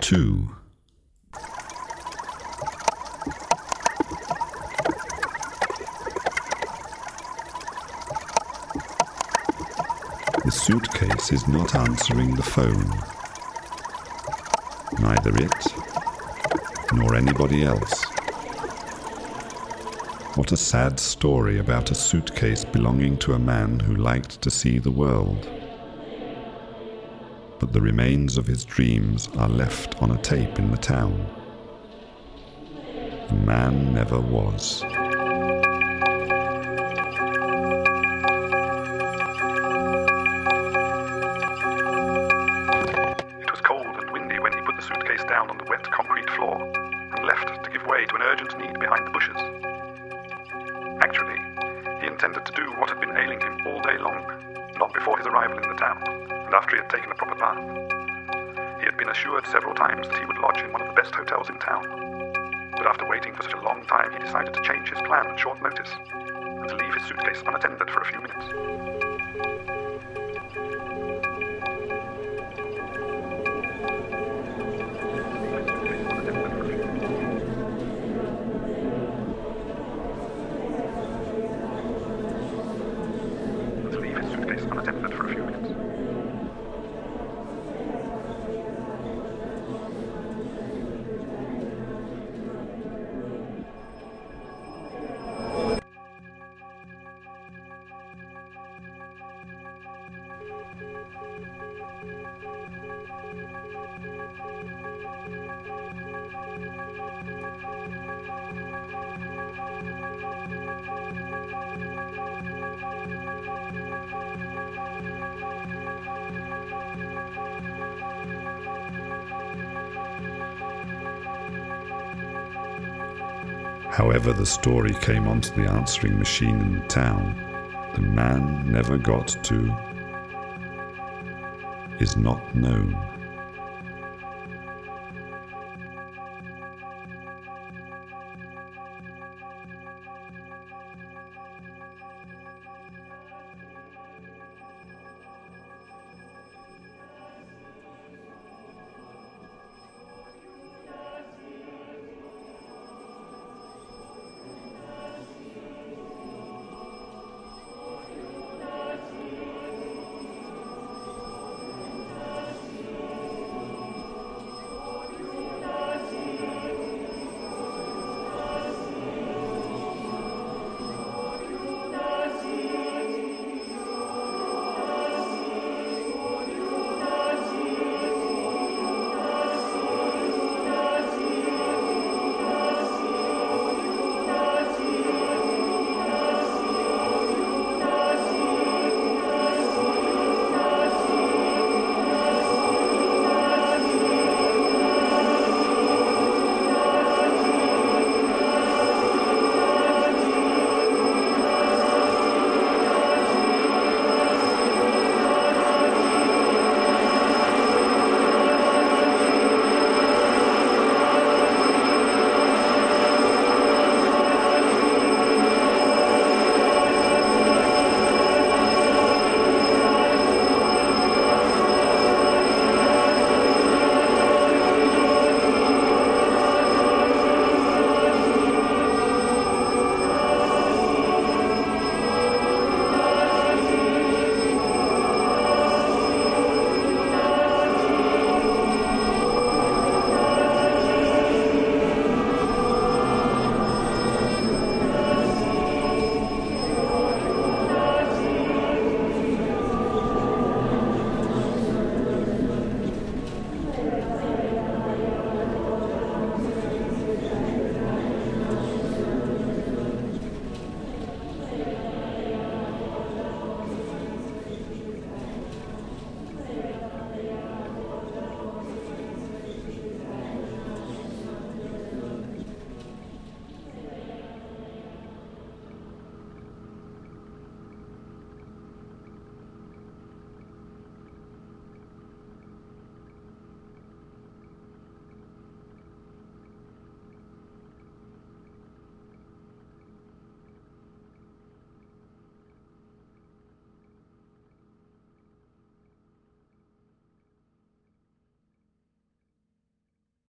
2. The suitcase is not answering the phone. Neither it, nor anybody else. What a sad story about a suitcase belonging to a man who liked to see the world. But the remains of his dreams are left on a tape in the town. The man never was. It was cold and windy when he put the suitcase down on the wet concrete floor and left to give way to an urgent need behind the bushes. Actually, he intended to do what had been ailing him all day long, not before his arrival in the town, and after he had taken a proper bath. He had been assured several times that he would lodge in one of the best hotels in town. But after waiting for such a long time, he decided to change his plan at short notice, and to leave his suitcase unattended for a few minutes. However the story came onto the answering machine in the town, the man never got to, is not known.